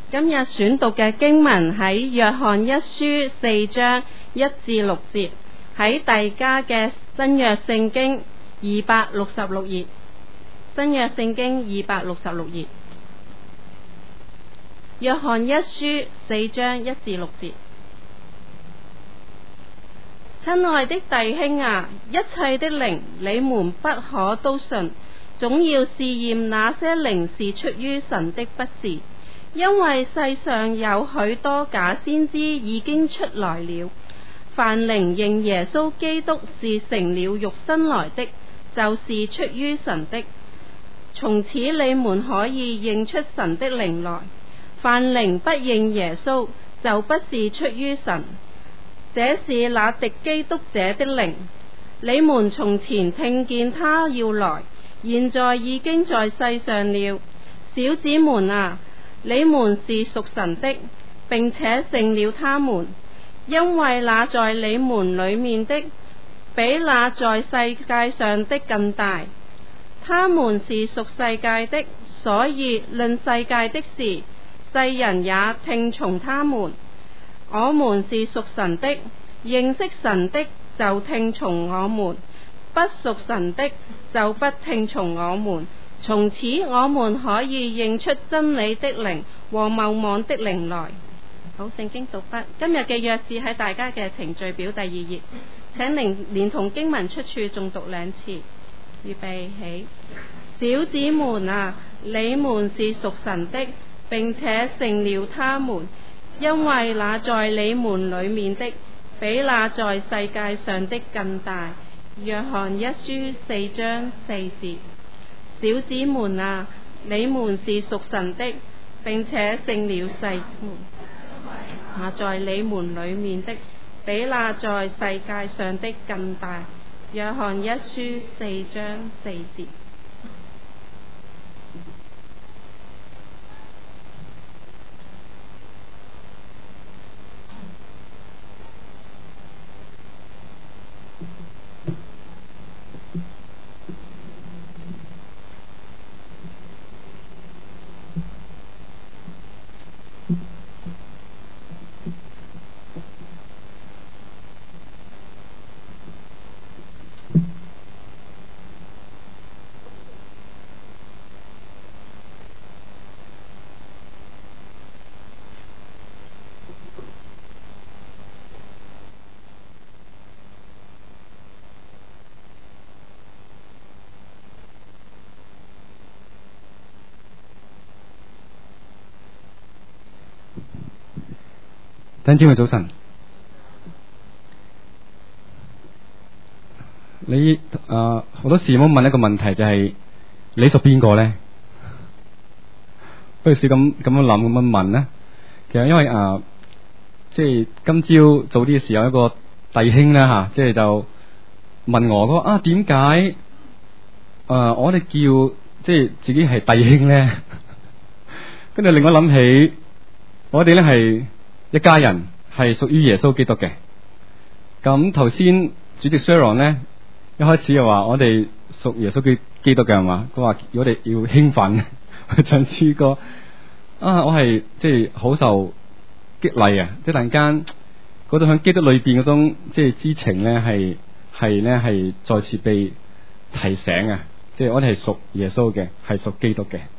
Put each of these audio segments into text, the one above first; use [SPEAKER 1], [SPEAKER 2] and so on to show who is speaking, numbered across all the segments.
[SPEAKER 1] 今日選讀嘅經文喺約翰一書4章1至6節，喺大家嘅新約聖經266頁，新約聖經266頁，約翰一書4章1至6節。親愛的弟兄啊，一切的靈你們不可都信，總要試驗那些靈是出於神的，不是，因為世上有許多假先知已經出來了。凡靈認耶穌基督是成了肉身來的，就是出於神的。從此你們可以認出神的靈來。凡靈不認耶穌，就不是出於神。這是那敵基督者的靈。你們從前聽見他要來，現在已經在世上了。小子們啊，你們是屬神的，並且勝了他們，因為那在你們裏面的，比那在世界上的更大。他們是屬世界的，所以論世界的事，世人也聽從他們。我們是屬神的，認識神的就聽從我們，不屬神的就不聽從我們。從此我們可以認出真理的靈和謬妄的靈來。好，聖經讀畢。今日嘅約字喺大家嘅程序表第2頁，請連同經文出處誦讀2次。預備起。小子們啊，你們是屬神的，並且勝了他們，因為那在你們裏面的，比那在世界上的更大。約翰一書4章4節。小子們啊，你們是屬神的，並且勝了世門。那在你們裏面的，比那在世界上的更大。約翰一書4章4節。
[SPEAKER 2] 弟兄姊妹早晨，你好多時冇問一個問題，就係你屬邊個咧？不如試咁樣諗咁樣問咧。其實因為即係今朝早啲嘅時候，一個弟兄咧吓，即係就問我嗰個點解我哋叫即係自己係弟兄咧？跟住令我諗起，我哋咧係一家人，係屬於耶穌基督嘅。咁頭先主席 Sharon 咧一開始又話我哋屬耶穌基督嘅係嘛？佢話我哋要興奮去唱詩歌我係即係好受激勵啊！即係突然間嗰種喺基督裏邊嗰種即係知情咧係再次被提醒啊！即係我哋係屬耶穌嘅，係屬基督嘅。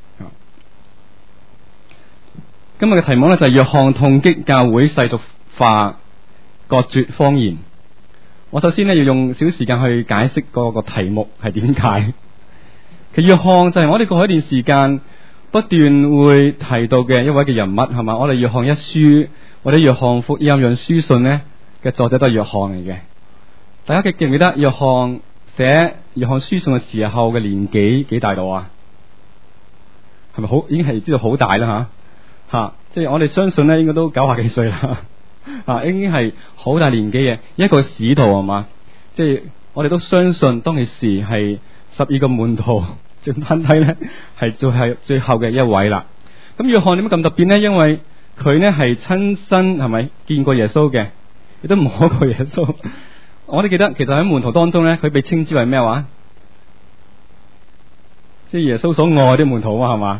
[SPEAKER 2] 今日嘅題目咧就係約翰痛擊教會世俗化、割絕方言。我首先咧要用少時間去解釋個題目係點解。其實約翰就係我哋過去一段時間不斷會提到嘅一位嘅人物，係嘛？我哋約翰一書或者約翰福音樣書信咧嘅作者都係約翰嚟嘅。大家記唔記得約翰寫約翰書信嘅時候嘅年紀幾大度啊？係咪好已經係知道好大啦吓？即係我哋相信咧，應該都90幾歲啦，已經係好大年紀嘅一個使徒係嘛？即係我哋都相信當其時係12個門徒剩翻低咧，係最後嘅一位啦。咁約翰點解咁特別呢？因為佢呢係親身係咪見過耶穌嘅，亦都摸過耶穌。我哋記得其實喺門徒當中咧，佢被稱之為咩話？即係耶穌所愛的門徒啊，係嘛？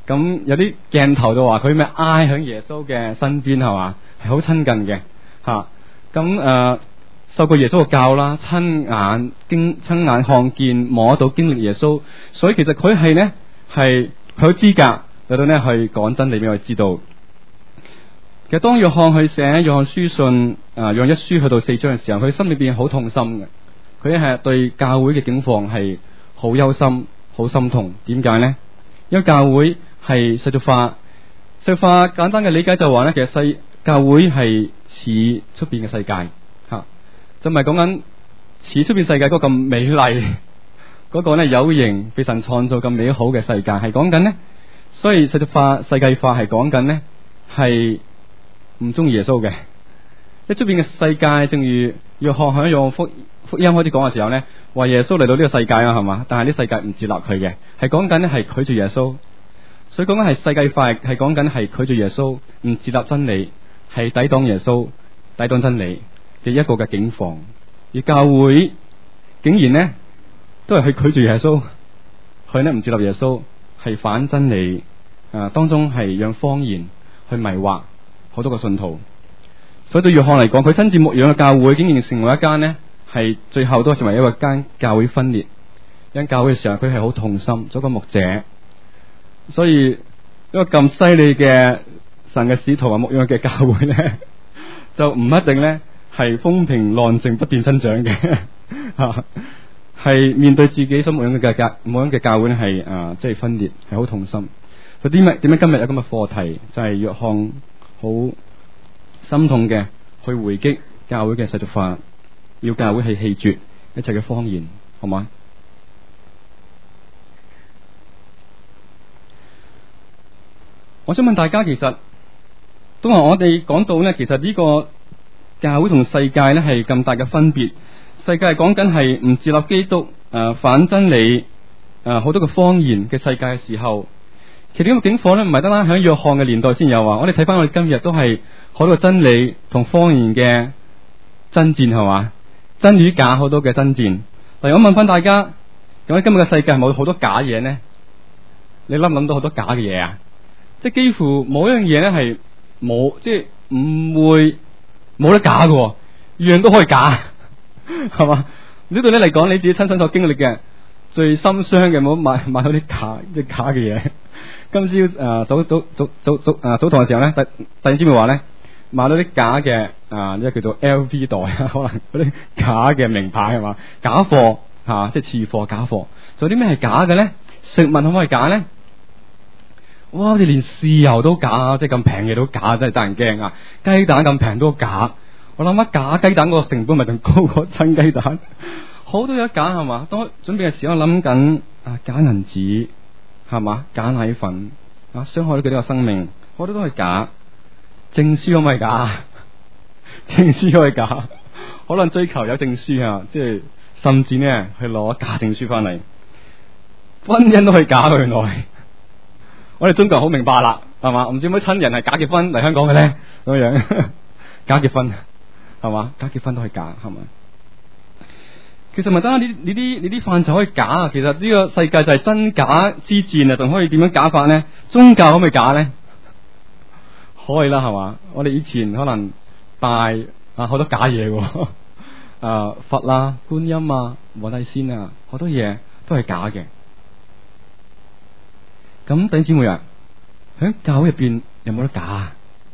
[SPEAKER 2] 咁有啲鏡頭就話佢咪挨響耶穌嘅身邊係嘛，係好親近嘅吓。咁受過耶穌嘅教啦，親眼看見摸到經歷耶穌，所以其實佢係呢係佢有資格嚟到呢去講真理俾我哋知道。其實當約翰去寫約翰書信約翰一書去到4章嘅時候，佢心裏邊好痛心嘅，佢係對教會嘅境況係好憂心、好心痛。點解呢？因為教會係世俗化，世俗化簡單嘅理解就話呢，其實教會係似出邊嘅世界吓，就唔係講緊似出邊世界嗰個咁美麗嗰個呢有形被神創造咁美好嘅世界，係講緊呢。所以世俗化、世界化係講緊呢，係唔中意耶穌嘅。即係出邊嘅世界，正如約翰喺約翰福音開始講嘅時候呢，話耶穌嚟到呢個世界啊，係嘛？但係呢世界唔接納佢嘅，係講緊呢係拒絕耶穌。所以講緊係世界化，係講緊係拒絕耶穌，唔接納真理，係抵擋耶穌、抵擋真理嘅一個嘅境況。而教會竟然呢都係去拒絕耶穌，佢呢唔接納耶穌，係反真理當中係讓謊言去迷惑好多個信徒。所以對約翰嚟講，佢親自牧養嘅教會竟然成為一間呢係最後都成為一個間教會分裂。因教會嘅時候，佢係好痛心，做個牧者。所以一個咁犀利嘅神嘅使徒啊，牧養嘅教會呢，就唔一定呢係風平浪靜不斷增長嘅吓，係面對自己所牧養嘅教會呢係即係分裂，係好痛心。佢點解今日有咁嘅課題，就係約翰好心痛嘅去回擊教會嘅世俗化，要教會係棄絕一切嘅謊言，好嘛？我想問大家，其實都話我哋講到呢，其實呢個教會同世界呢係咁大嘅分別。世界係講緊係唔接納基督、反真理、好多嘅謊言嘅世界嘅時候，其實呢個境況呢唔係單單喺約翰嘅年代先有啊。我哋睇翻我哋今日都係好多真理同謊言嘅爭戰，係嘛？真與假好多嘅爭戰。例如我問翻大家，咁喺今日嘅世界係冇好多假嘢呢？你諗唔諗到好多假嘅嘢啊？即係幾乎冇一樣嘢咧係冇，即係唔會冇得假嘅，樣樣都可以假，係嘛？呢度咧嚟講，你自己親身所經歷嘅最心傷嘅，冇買到啲假嘅嘢。今朝早堂嘅時候咧，弟兄姊妹話咧，買到啲假嘅一個叫做 LV 袋啊，可能嗰啲假嘅名牌係嘛？假貨即係次貨假貨。仲有啲咩係假嘅咧？食物可唔可以假咧？哇！好似連豉油都假，即係咁平嘢都假，真係得人驚啊！雞蛋咁平都假，我諗下假雞蛋個成本咪仲高過真雞蛋，好多嘢假係嘛？當準備嘅時候，我諗緊假銀紙係嘛？假奶粉傷害咗幾多個生命，好多都係假。證書可唔可以假？證書可以假，可能追求有證書即係甚至呢去攞假證書翻嚟，婚姻都可以假原來。我哋中國人好明白啦，係嘛？唔知咩親人係假結婚嚟香港嘅咧，咁樣假結婚係嘛？假結婚都係假，係嘛？其實唔係單單你啲範疇可以假啊！其實呢個世界就係真假之戰啊！仲可以點樣假法呢？宗教可唔可以假呢？可以啦，係嘛？我哋以前可能拜好多假嘢喎，佛啦、觀音啊、黃大仙啊，好多嘢都係假嘅。咁弟兄姊妹啊，喺教會入邊有冇得假啊？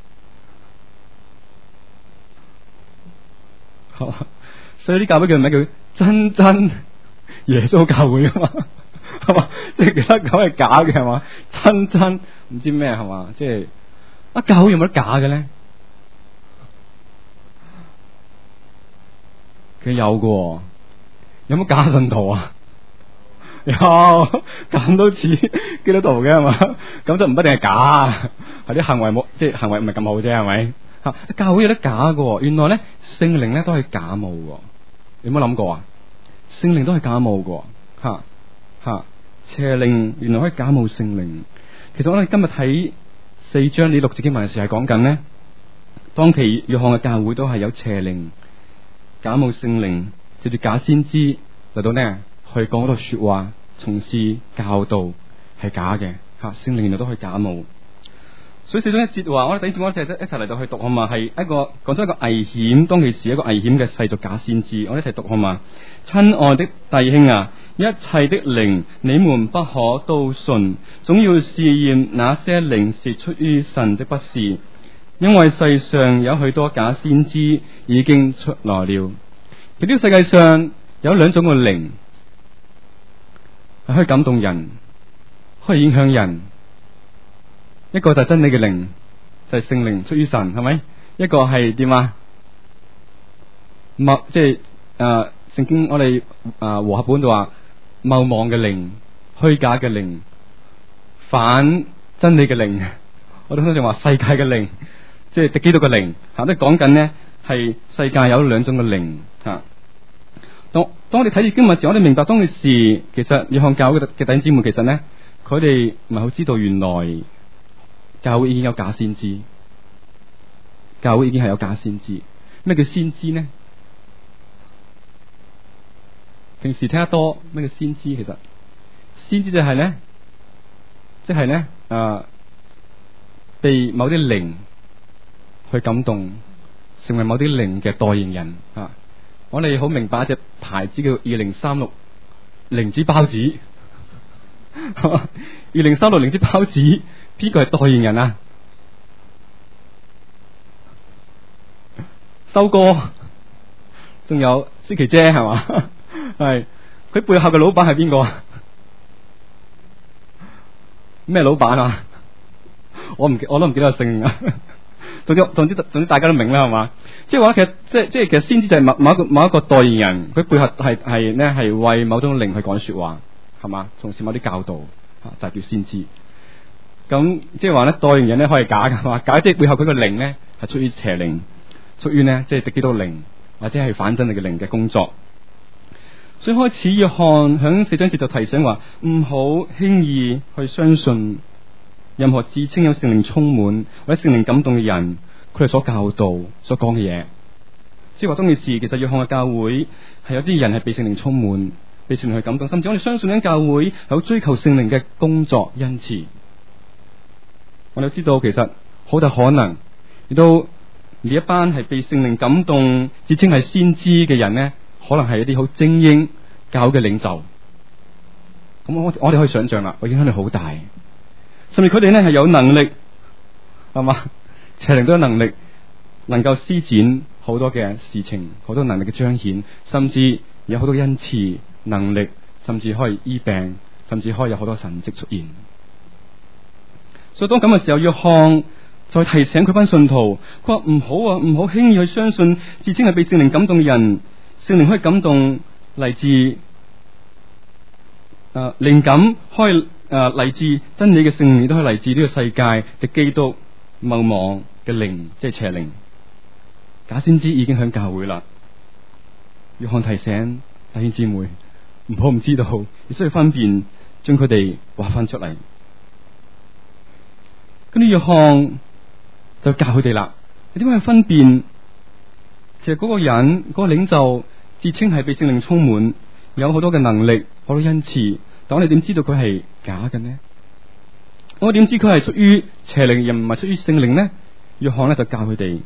[SPEAKER 2] 所以啲教會叫咩？叫真耶穌教會啊嘛，係嘛？即係其他教會係假嘅，係嘛？真唔知咩，係嘛？即係教會有冇得假嘅咧？其實有嘅，有冇假信徒啊？有咁都似基督徒嘅，係嘛？咁就唔一定係假，係啲行為冇，即係行為唔係咁好啫，係咪？教會有得假嘅，原來咧聖靈咧都係假冒嘅，你有冇諗過啊？聖靈都係假冒嘅，邪靈原來可以假冒聖靈。其實我哋今日睇4章呢6節經文嘅時候係講緊呢，當期約翰嘅教會都係有邪靈假冒聖靈，借住假先知嚟到呢去講嗰度說話，從事教導係假嘅， 聖靈原來都可以假冒。所以四章一節話，我哋弟兄姊妹一齊嚟到去讀好嘛？係一個講咗一個危險，當其時一個危險嘅世俗假先知，我哋一齊讀好嘛？親愛的弟兄啊，一切的靈你們不可都信，總要試驗那些靈是出於神的不是，因為世上有許多假先知已經出來了。呢個世界上有兩種嘅靈，係可以感動人，可以影響人。一個就係真理嘅靈，就係聖靈出於神，係咪？一個係點啊？即係聖經我哋和合本就話謬妄嘅靈、虛假嘅靈、反真理嘅靈。我哋通常話世界嘅靈，即係敵基督嘅靈，吓都講緊呢係世界有兩種嘅靈吓。當我哋睇住經文時，我哋明白當其時其實約翰教會嘅弟兄姊妹，其實呢佢哋唔係好知道原來教會已經有假先知，教會已經係有假先知。咩叫先知呢？平時聽得多咩叫先知？其實先知就係呢，即係呢被某啲靈去感動，成為某啲靈嘅代言人啊！我哋好明白一隻牌子叫2036靈之包子，2036靈之包子，邊個係代言人啊？修哥，仲有思琪姐係嘛？係佢背後嘅老闆係邊個啊？咩老闆啊？我都唔記得個姓啊。總之大家都明啦，係嘛？即係話其實其實先知就係某一個代言人，佢背後係為某種靈去講說話，係嘛？從事某啲教導，就係叫先知。咁即係話咧，代言人咧可以假噶嘛？假即係背後佢個靈咧係出於邪靈，出於呢即係敵基督靈或者係反真理嘅靈嘅工作。所以開始約翰響4章節就提醒話，唔好輕易去相信任何自稱有聖靈充滿或者聖靈感動嘅人，佢哋所教導所講嘅嘢。即係話當其時，其實約翰嘅教會係有啲人係被聖靈充滿，被聖靈去感動，甚至我哋相信緊教會有追求聖靈嘅工作恩賜。我哋知道其實好大可能，亦都呢一班係被聖靈感動，自稱係先知嘅人呢，可能係一啲好精英教會嘅領袖。咁我哋可以想象啦，個影響力好大。甚至佢哋呢係有能力，係嘛？邪靈都有能力，能夠施展好多嘅事情，好多能力嘅彰顯，甚至有好多恩賜能力，甚至可以醫病，甚至可以有好多神蹟出現。所以當咁嘅時候，約翰再提醒佢班信徒，佢話唔好啊，唔好輕易去相信自稱係被聖靈感動嘅人。聖靈可以感動嚟自靈感，可以嚟自真理嘅聖靈，都可以嚟自呢個世界嘅基督謬妄嘅靈，即係邪靈。假先知已經響教會啦。約翰提醒弟兄姊妹，唔好唔知道，亦需要分辨，將佢哋話翻出嚟。跟住約翰就教佢哋啦，你點樣去分辨？其實嗰個人，嗰個領袖自稱係被聖靈充滿，有好多嘅能力，好多恩賜，但我哋點知道佢係假嘅呢？我點知佢係出於邪靈，而唔係出於聖靈呢？約翰咧就教佢哋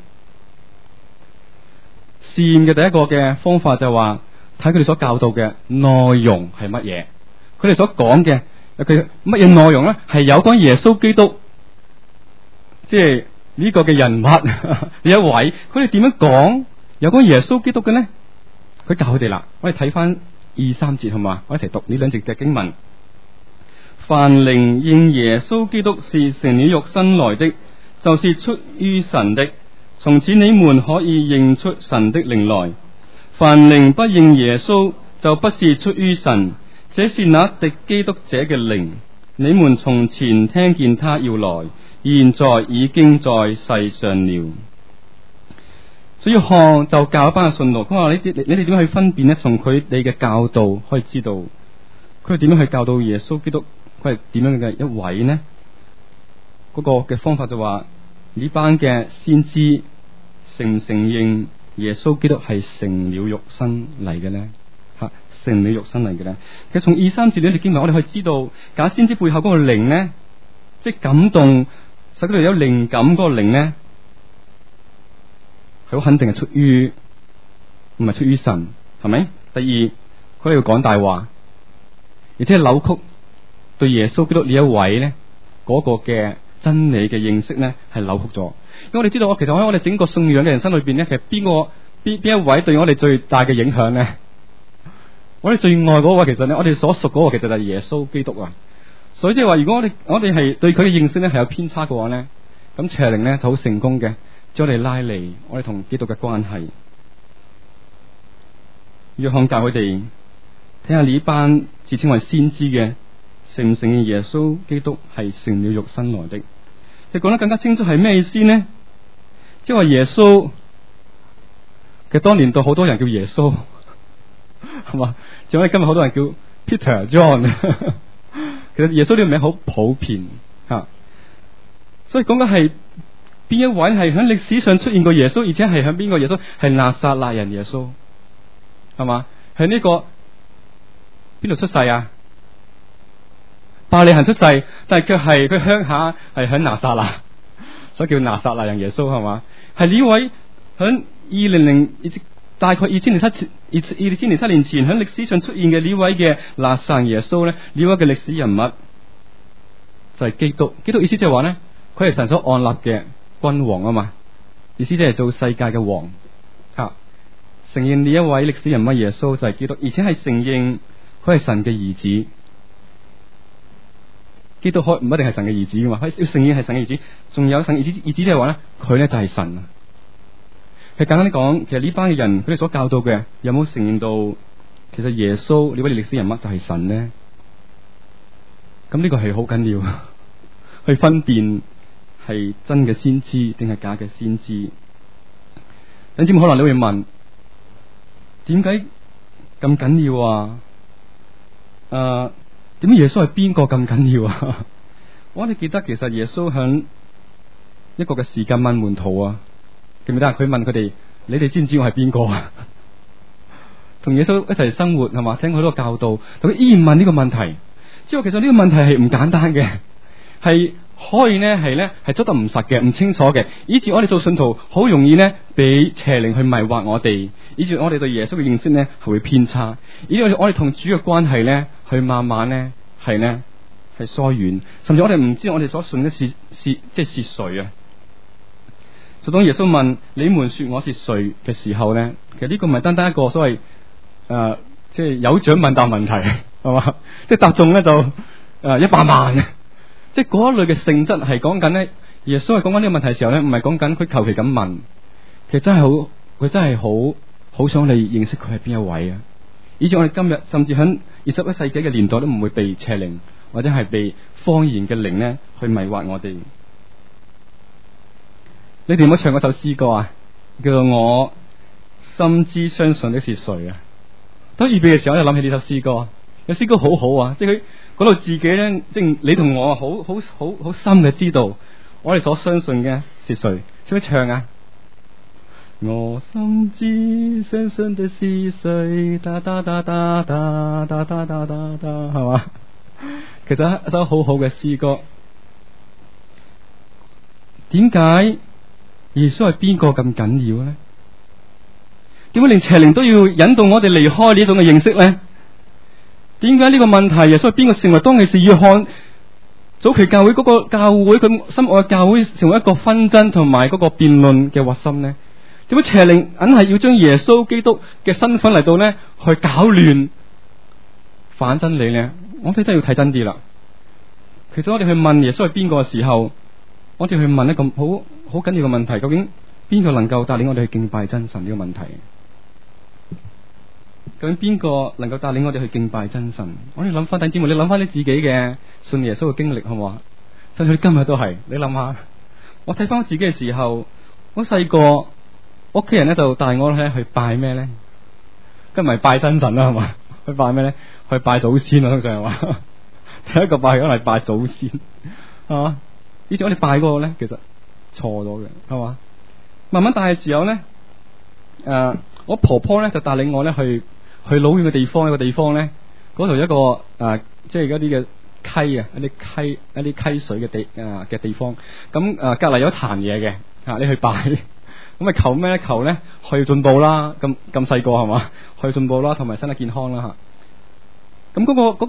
[SPEAKER 2] 試驗嘅第一個嘅方法就係話，睇佢哋所教導嘅內容係乜嘢，佢哋所講嘅佢乜嘢內容咧，係有關耶穌基督，即係呢個嘅人物呢一位，佢哋點樣講有關耶穌基督嘅呢？佢教佢哋啦，我哋睇翻2-3節好嘛？我一齊讀呢兩節嘅經文。凡靈認耶穌基督是成了肉身來的，就是出於神的，從此你們可以認出神的靈來。凡靈不認耶穌，就不是出於神，這是那敵基督者嘅靈。你們從前聽見他要來，現在已經在世上了。所以約翰就教一班嘅信徒，佢話你哋點樣去分辨呢？從佢哋嘅教導可以知道，佢係點樣去教導耶穌基督，佢係點樣嘅一位呢？嗰個嘅方法就話呢班嘅先知承唔承認耶穌基督係成了肉身嚟嘅呢？吓，成了肉身嚟嘅呢？其實從2-3節呢段經文，我哋可以知道假先知背後嗰個靈呢， 即係感動，使到佢有靈感嗰個靈咧，佢好肯定係出於唔係出於神，係咪？第二，佢哋要講大話，而且係扭曲對耶穌基督呢一位咧嗰個嘅真理嘅認識咧係扭曲咗。因為我哋知道，其實喺我哋整個信仰嘅人生裏邊咧，其實邊一位對我哋最大嘅影響咧？我哋最愛嗰位，其實咧，我哋所屬嗰個其實就係耶穌基督啊。所以即係話，如果我哋係對佢嘅認識咧係有偏差嘅話咧，咁邪靈咧就好成功嘅將我哋拉離我哋同基督嘅關係。約翰教佢哋睇下呢班自稱為先知嘅承唔承認耶穌基督係成了肉身來的？你講得更加清楚係咩意思呢？即係話耶穌，其實當年度好多人叫耶穌，係嘛？仲有今日好多人叫 Peter、John。其實耶穌呢個名好普遍吓，所以講緊係邊一位係喺歷史上出現過耶穌，而且係喺邊個耶穌？係拿撒勒人耶穌，係嘛？喺呢個邊度出世啊？伯利恆出世，但係卻係佢鄉下係喺拿撒勒，所以叫拿撒勒人耶穌，係嘛？係呢位喺大概2007年前喺歷史上出現嘅呢位嘅拿撒勒耶穌咧，呢位嘅歷史人物就係基督。基督意思即係話咧，佢係神所按立嘅君王啊嘛，意思即係做世界嘅王吓。承認呢一位歷史人物耶穌就係基督，而且係承認佢係神嘅兒子。基督唔一定係神嘅兒子噶嘛，要承認係神嘅兒子，仲有神兒子即係話咧，佢咧就係神啊。佢簡單啲講，其實呢班嘅人佢哋所教導嘅，有冇承認到其實耶穌呢位歷史人物就係神呢？咁呢個係好緊要，去分辨係真嘅先知定係假嘅先知。等知唔可能你會問，點解咁緊要啊？點解耶穌係邊個咁緊要啊？我哋記得其實耶穌響一個嘅時間問門徒啊。記唔記得？佢問佢哋：你哋知唔知我係邊個啊？同耶穌一齊生活係嘛？聽佢好多教導，但佢依然問呢個問題。之後其實呢個問題係唔簡單嘅，係可以呢係捉得唔實嘅，唔清楚嘅，以致我哋做信徒好容易呢俾邪靈去迷惑我哋，以致我哋對耶穌嘅認識呢係會偏差，以致我哋同主嘅關係呢去慢慢呢係疏遠，甚至我哋唔知我哋所信嘅是誰啊！就當耶穌問你們說我是誰嘅時候咧，其實呢個唔係單單一個所謂即係有獎問答問題，係嘛？即係答中咧就100萬，即係嗰一類嘅性質係講緊咧。耶穌係講緊呢個問題嘅時候咧，唔係講緊佢求其咁問，其實佢真係好想你認識佢係邊一位啊！以至我哋今日甚至喺21世紀嘅年代都唔會被邪靈或者係被謊言嘅靈咧去迷惑我哋。你哋有冇唱嗰首詩歌啊？叫做我深知相信的是誰啊？當預備嘅時候，我就諗起呢首詩歌。有詩歌好好啊，即係佢講到自己咧，即係你同我好深嘅知道我哋所相信嘅是誰。識唔識唱啊？我深知相信的是誰，噠噠噠噠噠噠噠噠噠噠，係嘛？其實一首好好嘅詩歌。點解耶穌係邊個咁緊要呢？點解連邪靈都要引導我哋離開呢種嘅認識呢？點解呢個問題耶穌係邊個成為當其時約翰早期教會嗰個教會佢深愛嘅教會成為一個紛爭同埋嗰個辯論嘅核心呢？點解邪靈硬係要將耶穌基督嘅身份嚟到呢去搞亂反真理呢？我哋真係要睇真啲啦。其實我哋去問耶穌係邊個嘅時候，我哋去問一個好緊要嘅問題，究竟邊個能夠帶領我哋去敬拜真神呢個問題？究竟邊個能夠帶領我哋去敬拜真神？我哋諗翻弟兄姊妹，你諗翻你自己嘅信耶穌嘅經歷好唔好啊？甚至今日都係，你諗下，我睇翻我自己嘅時候，我細個屋企人咧就帶我咧去拜咩咧？跟咪拜真神啦，係嘛？去拜咩咧？去拜祖先啊，通常係嘛？第一個拜可能係拜祖先，係嘛？以前我哋拜嗰個咧，其實錯咗嘅，係嘛？慢慢大嘅時候咧，我婆婆咧就帶領我咧去老遠嘅地方，一個地方咧，嗰度一個即係嗰啲嘅溪啊，一啲溪水嘅地方。咁隔籬有一壇嘢嘅吓，你去拜。咁求咩咧？求咧去進步啦，咁細個係嘛？去進步啦，同埋身體健康啦吓。咁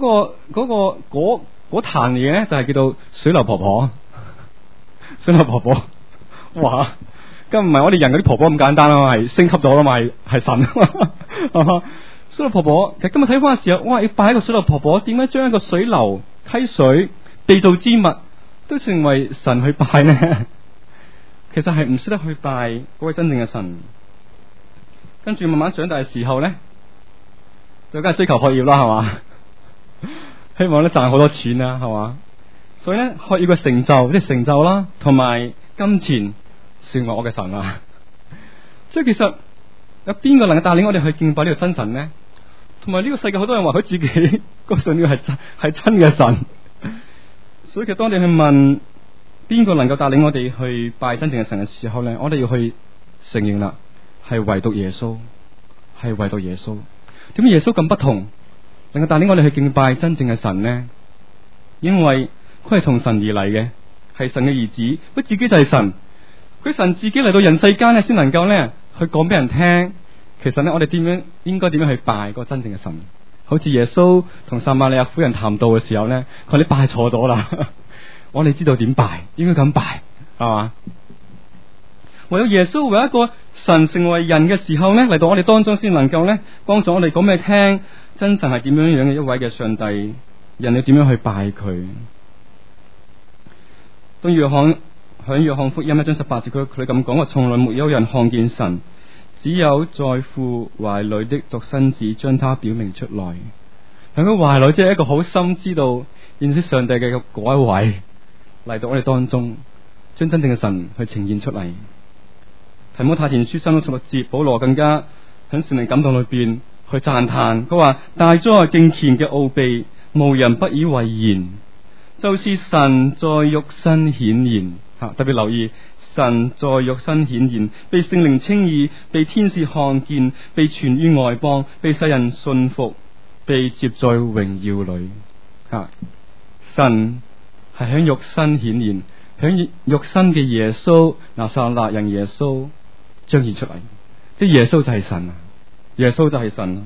[SPEAKER 2] 嗰壇嘢咧就係叫做水流婆婆。水流婆婆，哇！咁唔係我哋人嗰啲婆婆咁簡單啊嘛，係升級咗啦嘛，係神啊嘛。水流婆婆，其實今日睇翻嘅時候，哇！要拜一個水流婆婆，點解將一個水流、溪水、被造之物都成為神去拜呢？其實係唔識得去拜嗰位真正嘅神。跟住慢慢長大嘅時候咧，就梗係追求學業啦，係嘛？希望咧賺好多錢啦，係嘛？所以咧學業嘅成就，即係成就啦，同埋金錢成為我嘅神啊！所以其實有邊個能夠帶領我哋去敬拜呢個真神呢？同埋呢個世界好多人話佢自己個信呢個係真嘅神，所以其實當你去問邊個能夠帶領我哋去拜真正嘅神嘅時候咧，我哋要去承認啦，係唯獨耶穌，係唯獨耶穌。點解耶穌咁不同，能夠帶領我哋去敬拜真正嘅神呢？因為佢係從神而嚟嘅，係神嘅兒子，佢自己就係神，佢神自己嚟到人世間咧，先能夠咧去講俾人聽。其實咧，我哋應該點樣去拜個真正嘅神？好似耶穌同撒瑪利亞婦人談道嘅時候咧，佢話你拜錯咗啦。我哋知道點拜，應該咁拜，係嘛？唯有耶穌為一個神成為人嘅時候咧，嚟到我哋當中先能夠咧幫助我哋講俾你聽，真神係點樣樣嘅一位嘅上帝，人要點樣去拜佢。當約翰響約翰福音1章18節，佢咁講話：從來沒有人看見神，只有在父懷裏的獨生子將他表明出來。喺佢懷裏，即係一個好深知道認識上帝嘅嗰一位嚟到我哋當中，將真正嘅神去呈現出嚟。提摩太前書3章16節，保羅更加喺聖靈感動裏邊去讚嘆，佢話：大哉敬虔嘅奧秘，無人不以為然。就是神在肉身顯現，特別留意神在肉身顯現，被聖靈稱義，被天使看見，被傳於外邦，被世人信服，被接在榮耀裏。神係響肉身顯現，響肉身嘅耶穌，拿撒勒人耶穌彰顯出嚟，即係耶穌就係神啊！耶穌就係神啊！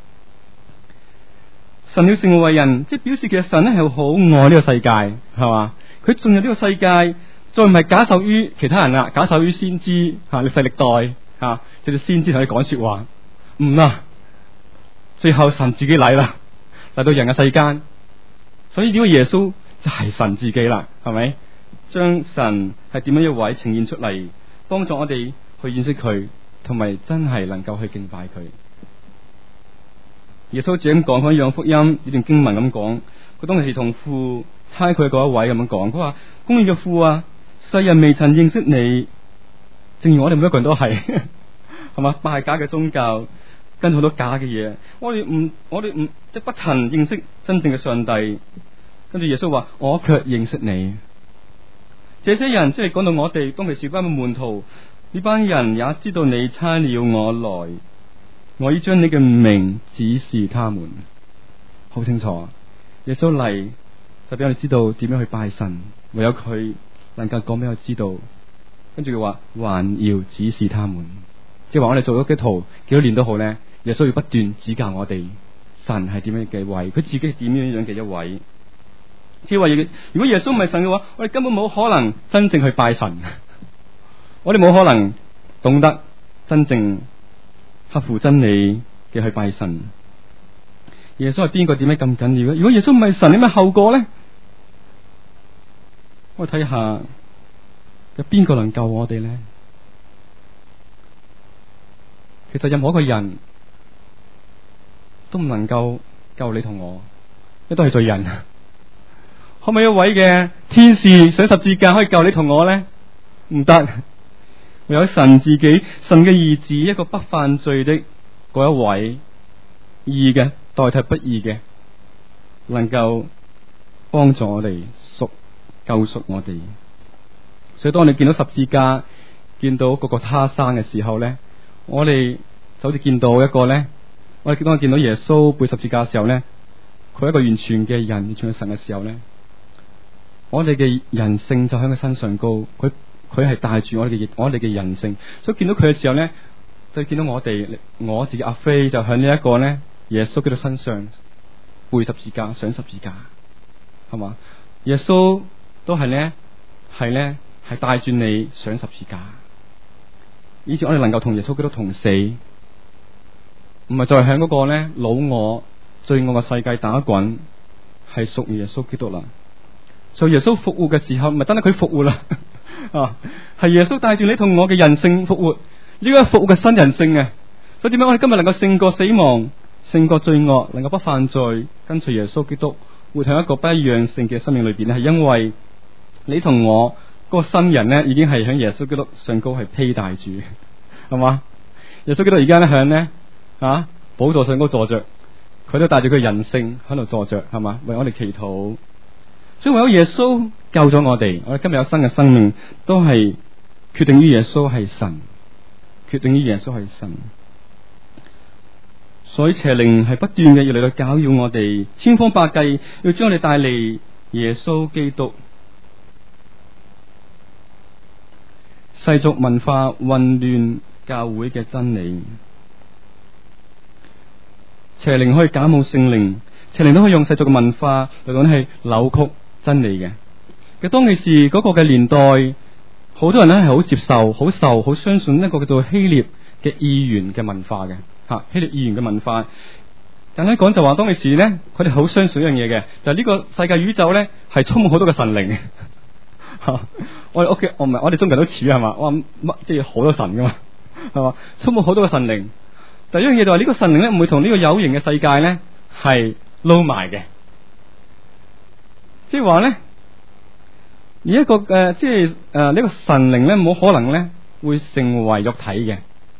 [SPEAKER 2] 神要成為人，即係表示其實神咧係好愛呢個世界，係嘛？佢進入呢個世界，再唔係假手於其他人啦，假手於先知歷世歷代直接先知同你講說話，唔啦，最後神自己嚟啦，嚟到人嘅世間，所以呢個耶穌就係神自己啦，係咪？將神係點樣一位呈現出嚟，幫助我哋去認識佢，同埋真係能夠去敬拜佢。耶穌就咁講，喺約翰福音呢段經文咁講，佢當時同父差佢嗰一位咁樣講，佢話：公義嘅父啊，世人未曾認識你，正如我哋每一個人都係，係嘛？拜假嘅宗教，跟好多假嘅嘢，我哋唔即係不曾認識真正嘅上帝。跟住耶穌話：我卻認識你。這些人即係講到我哋當其時班嘅門徒，呢班人也知道你差了我來。我要將你嘅名指示他們，好清楚。耶穌嚟就俾我哋知道點樣去拜神，唯有佢能夠講俾我知道。跟住佢話，還要指示他們，即係話我哋做咗基督徒幾多年都好咧，耶穌要不斷指教我哋神係點樣嘅位，佢自己係點樣樣嘅一位。即係話，如果耶穌唔係神嘅話，我哋根本冇可能真正去拜神，我哋冇可能懂得真正合乎真理嘅去拜神。耶穌係邊個？點解咁緊要咧？如果耶穌唔係神，有咩後果咧？我睇下有邊個能救我哋咧？其實任何一個人都唔能夠救你同我，因為都係罪人。可唔可以一位嘅天使上十字架可以救你同我咧？唔得。唯有神自己，神嘅兒子，一個不犯罪的嗰一位，義嘅代替不義嘅，能夠幫助我哋救贖我哋。所以當你見到十字架，見到嗰個他生嘅時候咧，我哋就好似見到一個咧，我哋當我見到耶穌背十字架嘅時候咧， 佢係一個完全嘅人，完全嘅神嘅時候咧，我哋嘅人性就喺佢身上高，佢係帶住我哋嘅人性，所以見到佢嘅時候咧，就見到我自己阿飛就喺呢一個咧耶穌基督身上背十字架，上十字架，係嘛？耶穌都係帶住你上十字架，以至我哋能夠同耶穌基督同死，唔係再喺嗰個咧老我罪惡嘅世界打滾，係屬於耶穌基督啦。所以耶穌復活嘅時候，唔係單單佢復活啦，係耶穌帶住你同我嘅人性復活，呢個係復活嘅新人性啊！所以點解我哋今日能夠勝過死亡、勝過罪惡，能夠不犯罪，跟隨耶穌基督，活喺一個不一樣性嘅生命裏邊咧？係因為你同我嗰個新人咧，已經係喺耶穌基督上高係披戴住，係嘛？耶穌基督而家咧向咧寶座上高坐着，佢都帶住佢人性喺度坐着，係嘛？為我哋祈禱。所以唯有耶穌救咗我哋，我哋今日有新嘅生命，都係決定於耶穌係神，決定於耶穌係神。所以邪靈係不斷嘅要嚟到攪擾我哋，千方百計要將我哋帶嚟耶穌基督。世俗文化混亂教會嘅真理，邪靈可以假冒聖靈，邪靈都可以用世俗嘅文化嚟講係扭曲真理嘅。其實當其時嗰個嘅年代，好多人咧係好接受、好受、好相信一個叫做希臘嘅意願嘅文化嘅吓，希臘意願嘅文化。簡單講就話，當其時咧，佢哋好相信一樣嘢嘅，就係呢個世界宇宙咧係充滿好多嘅神靈。我哋屋企，我哋中國人都似係嘛，哇乜即係好多神噶嘛，係嘛，充滿好多嘅神靈。第一樣嘢就係呢個神靈咧唔會同呢個有形嘅世界咧係撈埋嘅，即係話咧而一個呢個神靈咧冇可能咧會成為肉體嘅。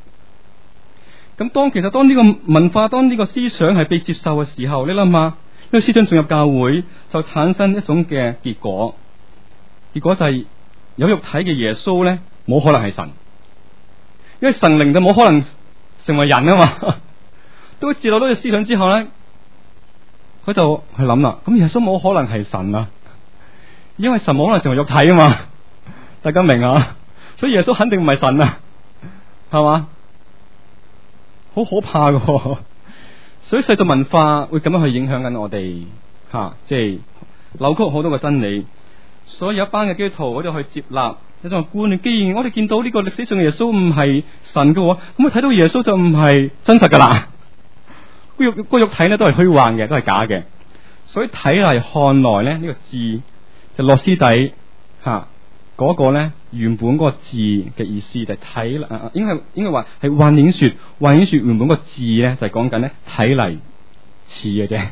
[SPEAKER 2] 咁其實當呢個文化、當呢個思想係被接受嘅時候，你諗下呢個思想進入教會就產生一種嘅結果就係有肉體嘅耶穌咧冇可能係神，因為神靈就冇可能成為人啊嘛。都接落呢個思想之後咧，佢就去諗啦，咁耶穌冇可能係神啊，因為神冇可能成為肉體啊嘛。大家明啊？所以耶穌肯定唔係神啊，係嘛？好可怕㗎。所以世俗文化會咁樣去影響緊我哋即係扭曲好多個真理。所以有一班嘅基督徒，我哋去接納一種觀念。既然我哋見到呢個歷史上嘅耶穌唔係神嘅話，咁我睇到耶穌就唔係真實噶啦。個肉體咧都係虛幻嘅，都係假嘅。所以睇嚟看來咧，呢個字就諾斯底嗰個咧原本嗰個字嘅意思就係睇，應該話係幻影說原本個字咧就係講緊咧睇嚟似嘅啫，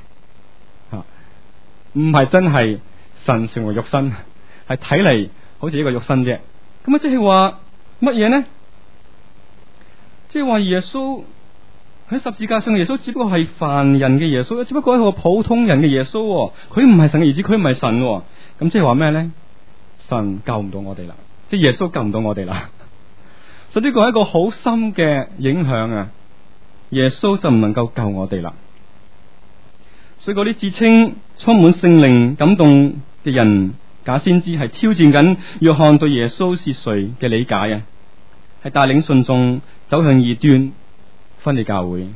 [SPEAKER 2] 唔係真係神成為肉身，係睇嚟好似一個肉身啫。咁啊，即係話乜嘢呢？即係話耶穌喺十字架上嘅耶穌，只不過係凡人嘅耶穌，只不過係一個普通人嘅耶穌。佢唔係神嘅兒子，佢唔係神。咁即係話咩呢？神救唔到我哋啦，即係耶穌救唔到我哋啦。所以呢個係一個好深嘅影響啊！耶穌就唔能夠救我哋啦。所以嗰啲自稱充滿聖靈感動嘅人，假先知係挑戰緊約翰對耶穌是誰嘅理解啊，係帶領信眾走向異端，分裂教會。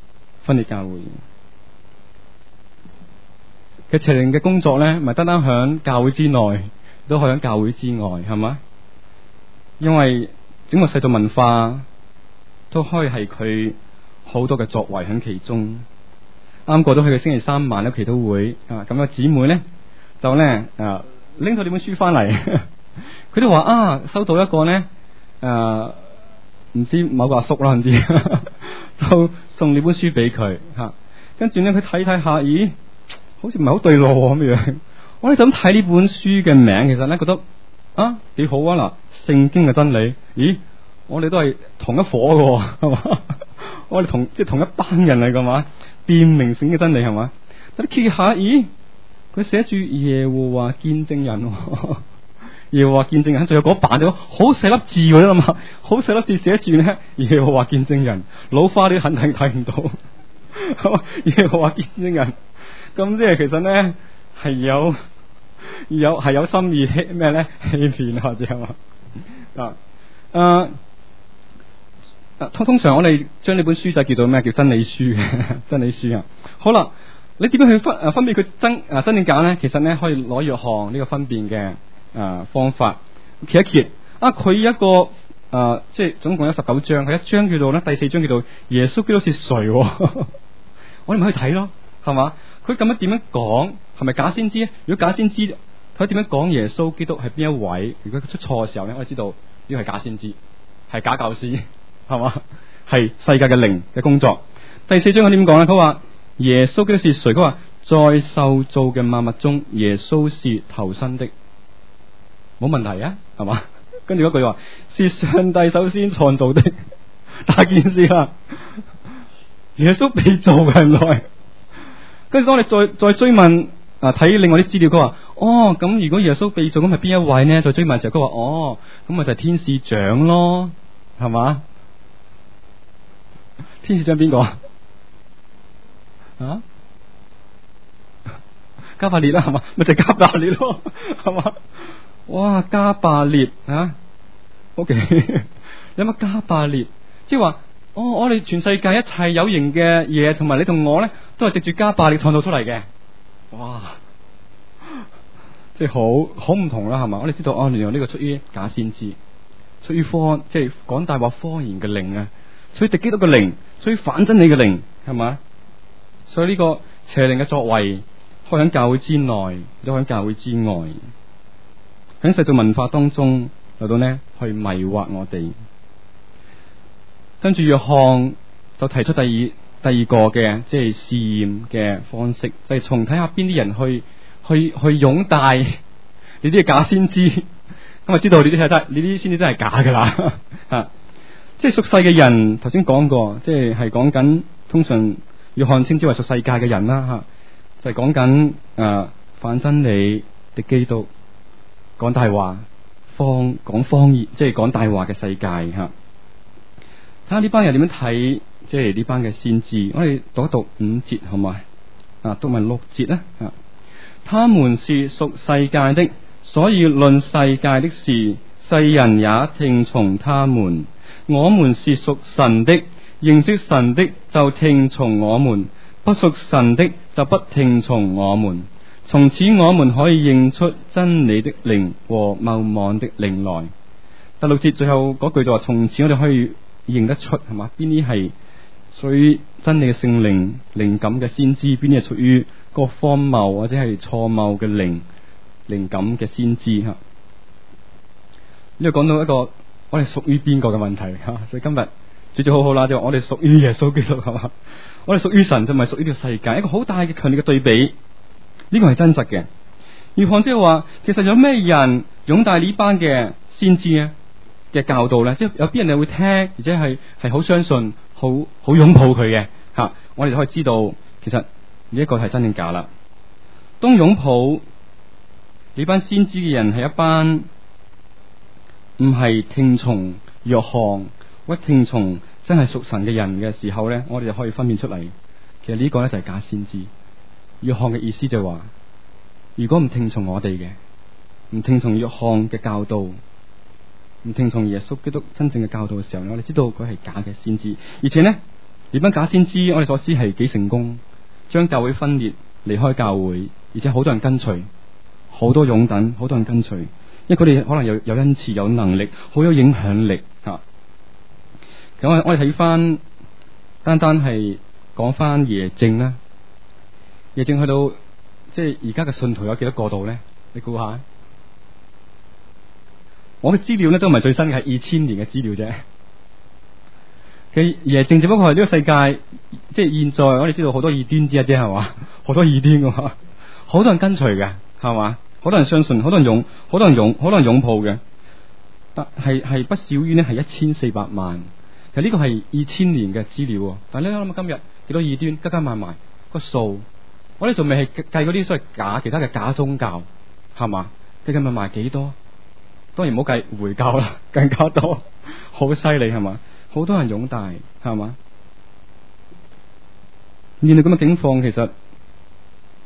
[SPEAKER 2] 其實邪靈嘅工作咧，唔係單單響教會之內，都可以響教會之外，係嘛？因為整個世俗文化都可以係佢好多嘅作為響其中。啱過咗去嘅星期三晚咧祈禱會咁個姊妹咧就咧拎咗呢本書翻嚟，佢都話收到一個咧唔知某個阿叔啦，唔知就送呢本書俾佢跟住咧佢睇下，咦，好似唔係好對路咁樣。我哋就咁睇呢本書嘅名，其實咧覺得幾好啊！嗱，聖經嘅真理，咦，我哋都係同一伙嘅，係嘛？我哋同一班人嚟噶嘛？辨明聖經嘅真理係嘛？但你揭下，咦，佢寫住耶和華見證人，耶和華見證人，仲有嗰版咗好細粒字㗎啦嘛，好細粒字寫住咧，耶和華見證人，老花啲肯定睇唔到，係嘛？耶和華見證人， 咁即係其實咧係有心意欺咩咧欺騙或者係嘛通常我哋將呢本書就叫做咩？叫真理書真理書啊。好啦，你點樣去分辨佢真定假咧？其實咧可以攞約翰呢個分辨嘅方法揭一揭佢一個即係總共有19章，佢一章叫做咧第4章叫做耶穌基督是誰我哋咪去睇咯，係嘛？佢咁樣點樣講係咪假先知咧？如果假先知，佢點樣講耶穌基督係邊一位？如果佢出錯嘅時候咧，我哋知道呢個係假先知，係假教師，係嘛？係世界嘅靈嘅工作。第4章佢點講咧？佢話耶穌基督是誰？佢話在受造嘅萬物中，耶穌是頭生的，冇問題啊，係嘛？跟住嗰句話是上帝首先創造的，大件事啦。耶穌被造嘅原來，跟住當我哋再追問睇另外啲資料，佢話咁如果耶穌被造咁係邊一位呢？再追問嘅時候，佢話咁咪就係天使長咯，係嘛？天使長邊個啊？加百列啦，係嘛？咪就係加百列咯，係嘛？哇，加百列啊 ！OK， 有乜加百列？即係話，我哋全世界一切有形嘅嘢，同埋你同我咧，都係藉住加百列創造出嚟嘅。哇！即係好唔同啦，係嘛？我哋知道原來呢個出於假先知，出於即係講大話謊言嘅靈啊，出於敵基督嘅靈，出於反真理嘅靈，係嘛？所以呢個邪靈嘅作為，開喺教會之內，都喺教會之外。喺世俗文化當中嚟到呢去迷惑我哋。跟住約翰就提出第二個嘅即係試驗嘅方式，就係從睇下邊啲人去擁戴你啲假先知，咁啊知道你啲先知真係假噶啦即係屬世嘅人，頭先講過，即係講緊通常約翰稱之為屬世界嘅人啦就係講緊反真理、敵基督、講大話、講謊言，即係講大話嘅世界睇下呢班人點樣睇，即係呢班嘅先知。我哋讀一讀5節好嘛？讀埋6節啦。他們是屬世界的，所以論世界的事，世人也聽從他們。我們是屬神的，認識神的就聽從我們，不屬神的就不聽從我們。從此我們可以認出真理的靈和謬妄的靈來。第6節最後嗰句就話：從此我哋可以認得出係嘛？邊啲係屬於真理嘅聖靈靈感嘅先知，邊啲係屬於個荒謬或者係錯謬嘅靈感嘅先知呢度講到一個我哋屬於邊個嘅問題所以今日主旨好好啦，就話我哋屬於耶穌基督係嘛？我哋屬於神，就唔係屬於呢個世界，一個好大嘅強烈嘅對比。呢個係真實嘅。約翰即係話，其實有咩人擁戴呢班嘅先知咧嘅教導咧？即係有啲人你會聽，而且係好相信、好擁抱佢嘅我哋就可以知道，其實呢一個係真定假啦。當擁抱呢班先知嘅人係一班唔係聽從約翰或聽從真係屬神嘅人嘅時候咧，我哋就可以分辨出嚟，其實呢個咧就係假先知。約翰嘅意思就係話，如果唔聽從我哋嘅，唔聽從約翰嘅教導，唔聽從耶穌基督真正嘅教導嘅時候，我哋知道佢係假嘅先知。而且呢班假先知我哋所知係幾成功，將教會分裂，離開教會，而且好多人跟隨，好多擁躉，好多人跟隨，因為佢哋可能有恩賜、有能力，好有影響力咁我哋睇翻單係講翻耶證啦。耶證去到即係而家嘅信徒有幾多個度咧？你估下？我嘅資料咧都唔係最新嘅，係2000年嘅資料啫。其實耶證只不過係呢個世界，即係現在我哋知道好多異端之一啫，係嘛？好多異端噶，好多人跟隨嘅，係嘛？好多人相信，好多人擁抱嘅，但係不少於呢係1400萬。其實呢個係2000年嘅資料，但係你諗下今日幾多異端，加埋個數。我哋仲未係計嗰啲所謂其他嘅假宗教，係嘛？計埋幾多？當然唔好計回教啦，更加多，好犀利係嘛？好多人擁戴係嘛？面對咁嘅境況，其實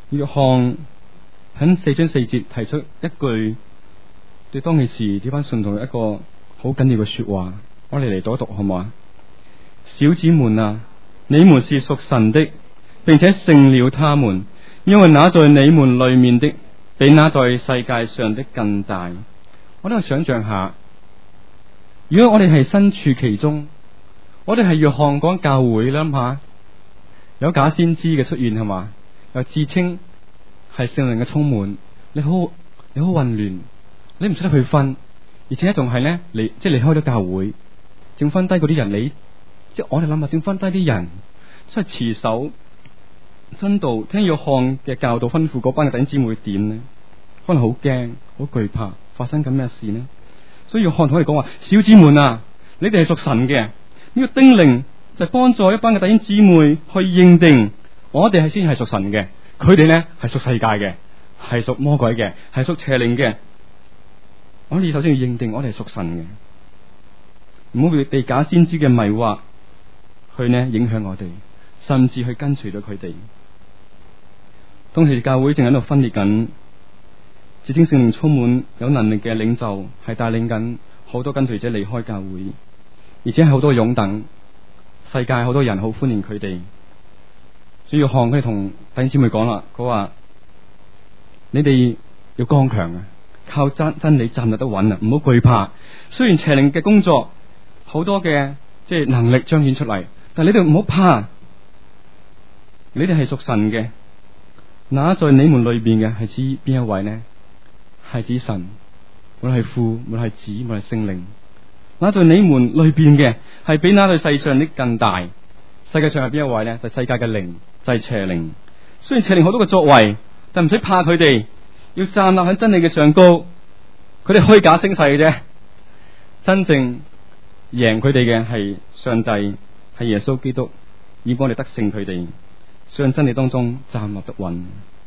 [SPEAKER 2] 約翰喺4章4節提出一句對當其時呢班信徒一個好緊要嘅說話，我哋嚟讀一讀好唔好啊？小子們啊，你們是屬神的，並且勝了他們，因為那在你們裏面的，比那在世界上的更大。我哋想象下，如果我哋係身處其中，我哋係約翰講教會，諗下有假先知嘅出現係嘛，又自稱係聖靈嘅充滿，你好混亂，你唔識得去分，而且仲係咧離開咗教會，剩翻低嗰啲人，我哋諗下，剩翻低啲人，即係持守真道，聽約翰嘅教導吩咐嗰班嘅弟兄姊妹點呢？可能好驚，好懼怕，發生緊咩事呢？所以約翰同我哋講話：小子們啊，你哋係屬神嘅。呢個叮嚀就係幫助一班嘅弟兄姊妹去認定，我哋係先係屬神嘅，佢哋呢係屬世界嘅，係屬魔鬼嘅，係屬邪靈嘅。我哋首先要認定我哋係屬神嘅，唔好被假先知嘅迷惑去呢影響我哋，甚至去跟隨咗佢哋。當時教會正喺度分裂緊，自稱聖靈充滿有能力嘅領袖係帶領緊好多跟隨者離開教會，而且係好多擁躉，世界好多人好歡迎佢哋。所以約翰佢哋同弟兄姊妹講啦，佢話：你哋要剛強啊，靠真理站立得穩啊，唔好懼怕。雖然邪靈嘅工作好多嘅能力彰顯出嚟，但係你哋唔好怕，你哋係屬神嘅。那在你們裏邊嘅係指邊一位呢？係指神，無論係父，無論係子，無論係聖靈。那在你們裏邊嘅係比那在世上的更大。世界上係邊一位呢？就係世界嘅靈，就係邪靈。雖然邪靈好多嘅作為，但唔使怕佢哋，要站立喺真理嘅上高。佢哋虛假聲勢嘅啫，真正贏佢哋嘅係上帝，係耶穌基督，以幫我哋得勝佢哋，上真理當中站立得穩。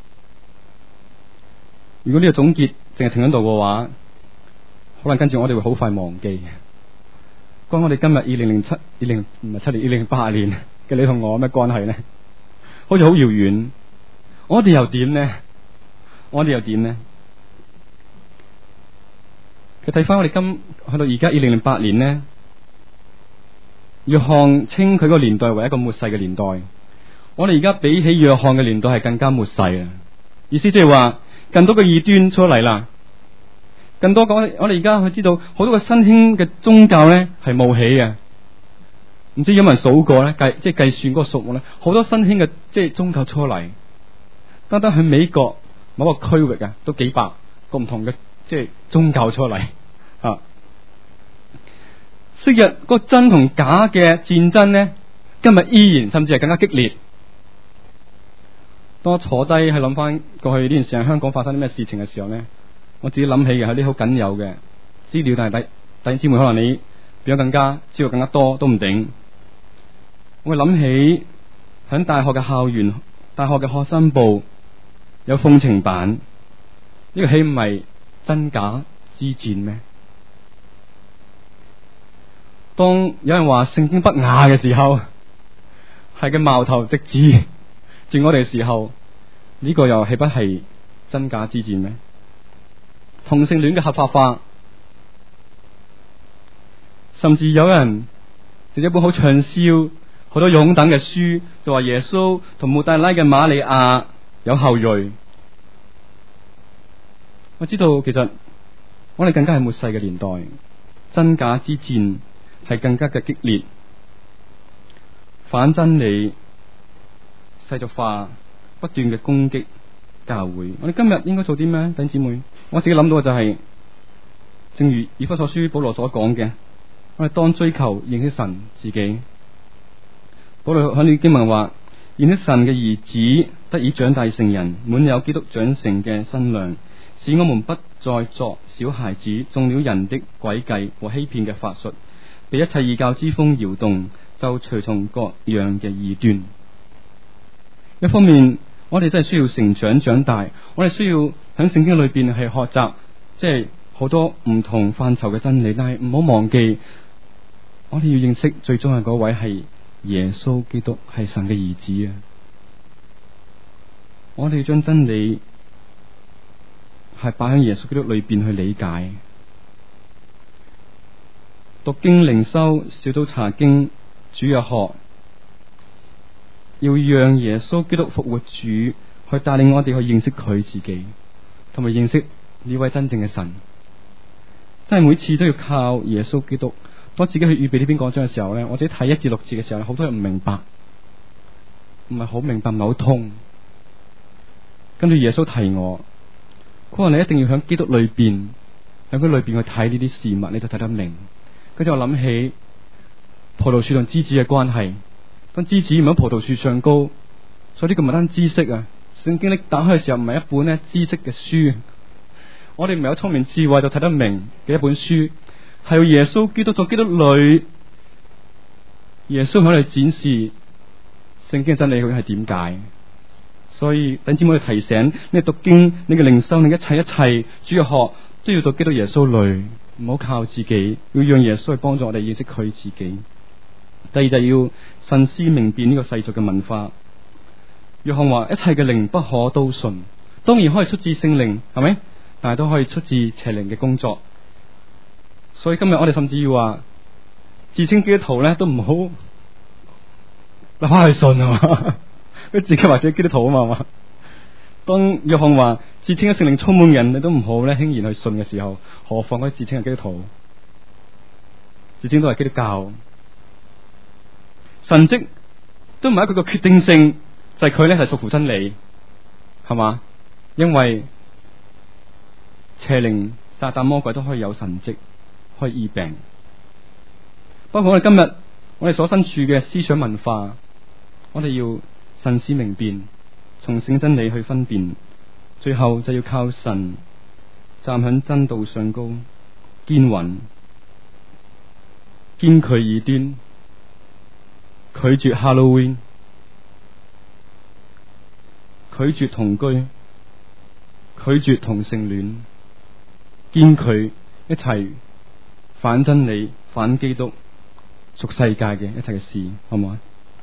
[SPEAKER 2] 如果呢個總結淨係停喺度嘅話，可能跟住我哋會好快忘記。關我哋今日2008年嘅你同我有咩關係呢？好似好遙遠。我哋又點呢？佢睇翻我哋去到而家2008年呢，約翰稱佢個年代為一個末世嘅年代。我哋而家比起約翰嘅年代係更加末世啊！意思即係話，更多嘅異端出嚟啦，更多講我哋而家去知道好多嘅新興嘅宗教咧係冒起嘅，唔知有冇人數過咧？計算嗰個數目咧，好多新興嘅宗教出嚟，單單喺美國某個區域啊，都幾百個唔同嘅宗教出嚟啊！昔日個真同假嘅戰爭咧，今日依然甚至係更加激烈。當我坐低去諗翻過去呢段時間香港發生啲咩事情嘅時候咧，我自己諗起嘅係啲好僅有嘅資料，但係弟兄姊妹可能你比我更加知道更加多都唔定。我會諗起喺大學嘅校園、大學嘅學生部有風情版，呢個豈唔係真假之戰咩？當有人話聖經不雅嘅時候，係嘅矛頭直指住我哋嘅時候，呢個又豈不係真假之戰咩？同性戀嘅合法化，甚至有人寫一本好暢銷、好多擁躉嘅書，就話耶穌同抹大拉嘅瑪利亞有後裔。我知道其實我哋更加係末世嘅年代，真假之戰係更加嘅激烈，反真理、世俗化不斷嘅攻擊教會。我哋今日應該做啲咩？弟兄姊妹，我自己諗到嘅就係，正如以弗所書保羅所講嘅，我哋當追求認識神自己。保羅喺呢經文話，認識神嘅兒子得以長大成人，滿有基督長成嘅身量，使我們不再作小孩子，中了人的詭計和欺騙嘅法術，被一切異教之風搖動，就隨從各樣嘅異端。一方面，我哋真係需要成長長大，我哋需要喺聖經裏邊係學習，好多唔同範疇嘅真理。但係唔好忘記，我哋要認識最終嘅嗰位係耶穌基督，係神嘅兒子啊！ 我哋要將真理係擺喺耶穌基督裏邊去理解。讀經靈修、小組查經、主日學，要讓耶穌基督復活主去帶領我哋去認識佢自己，同埋認識呢位真正嘅神。真係每次都要靠耶穌基督。當自己去預備呢篇講章嘅時候呢，我自己睇1至6節嘅時候，好多人唔明白，唔係好明白，唔係好通。跟住耶穌提我，佢話你一定要喺基督裏邊，喺佢裏邊去睇呢啲事物，你就睇得明。跟住我諗起葡萄樹同枝子嘅關係，當枝子唔喺葡萄樹上高，所以呢個唔係單知識啊！聖經你打開嘅時候唔係一本咧知識嘅書，我哋唔係有聰明智慧就睇得明嘅一本書，係要耶穌基督在基督裏，耶穌喺度展示聖經嘅真理究竟係點解。所以等姊妹提醒你讀經、你嘅靈修、你一切主日學都要到基督耶穌裏，唔好靠自己，要讓耶穌去幫助我哋認識佢自己。第二就要慎思明辨呢個世俗嘅文化。約翰話一切嘅靈不可都信，當然可以出自聖靈，係咪？但係都可以出自邪靈嘅工作。所以今日我哋甚至要話自稱基督徒咧，都唔好立翻去信啊嘛，佢自己或者基督徒啊嘛。當約翰話自稱嘅聖靈充滿人，你都唔好咧輕言去信嘅時候，何況嗰啲自稱嘅基督徒，自稱都係基督教。神蹟都唔係一個嘅決定性，就係佢咧係屬乎真理，係嘛？因為邪靈、撒旦、魔鬼都可以有神蹟，可以醫病。包括我哋今日我哋所身處嘅思想文化，我哋要慎思明辨，從聖真理去分辨，最後就要靠神站喺真道上高，堅穩，堅拒異端，拒絕 Halloween， 拒絕同居，拒絕同性戀，堅拒一切反真理、反基督、屬世界嘅一切嘅事，好唔好？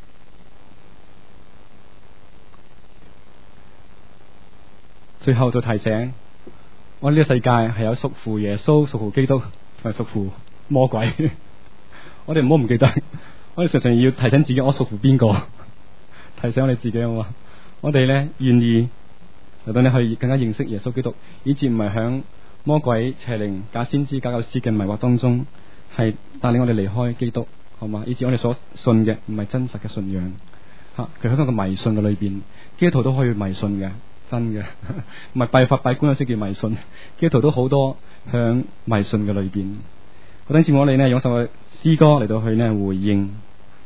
[SPEAKER 2] 最後就提醒我呢個世界係有屬乎耶穌、屬乎基督同埋屬乎魔鬼。我哋唔好唔記得，我哋常常要提醒自己，我屬乎邊個？提醒我哋自己，好嘛？我哋咧願意嚟到你去更加認識耶穌基督，以至唔係響魔鬼、邪靈、假先知、假教師嘅迷惑當中，係帶領我哋離開基督，好嘛？以至我哋所信嘅唔係真實嘅信仰，吓佢喺個迷信嘅裏邊，基督徒都可以迷信嘅。真嘅，唔係拜法拜官先叫迷信，基督徒都好多向迷信嘅裏邊。我等住我哋呢，用首嘅詩歌嚟到去呢回應。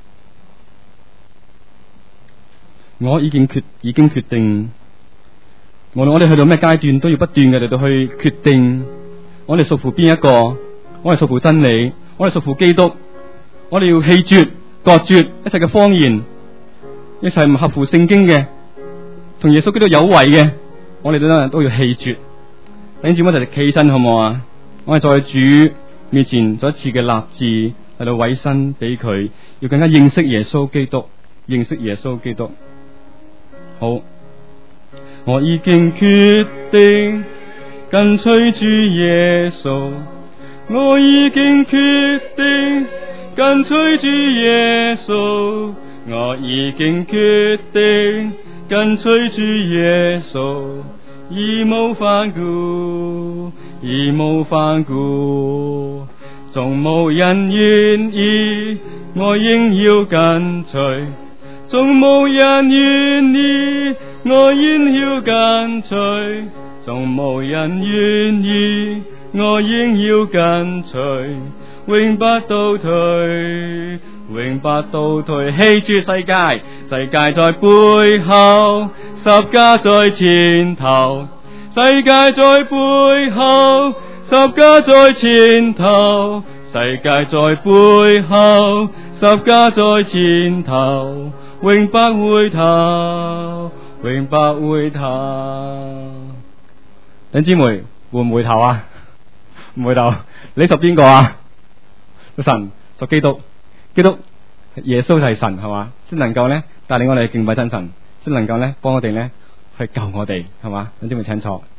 [SPEAKER 2] 我已經決定，無論我哋去到咩階段，都要不斷嘅嚟到去決定，我哋屬乎邊一個，我哋屬乎真理，我哋屬乎基督，我哋要棄絕、割絕一切嘅謊言，一切唔合乎聖經嘅，同耶穌基督有違嘅，我哋都要棄絕。弟兄姊妹，就企起身好唔好啊？我哋在主面前再一次嘅立志嚟到委身俾佢，要更加認識耶穌基督，認識耶穌基督。好，我已經決定跟隨主耶穌，我已經決定跟隨主耶穌，我已經決定跟隨主耶穌，義無反顧，義無反顧，縱無人願意，我應要跟隨，縱無人願意，我應要跟隨，縱無人願意，我應要跟隨，永不倒退，永不倒退，棄絕世界，世界在背後，十架在前頭，世界在背後，十架在前頭，世界在背後，十架在前頭，永不回頭，永不回頭。弟兄姊妹，會唔回頭啊？唔回頭。你屬邊個啊？神，屬基督。基督耶穌就係神，係嘛？先能夠咧帶領我哋敬拜真神，先能夠咧幫我哋咧去救我哋，係嘛？咁知唔知請坐？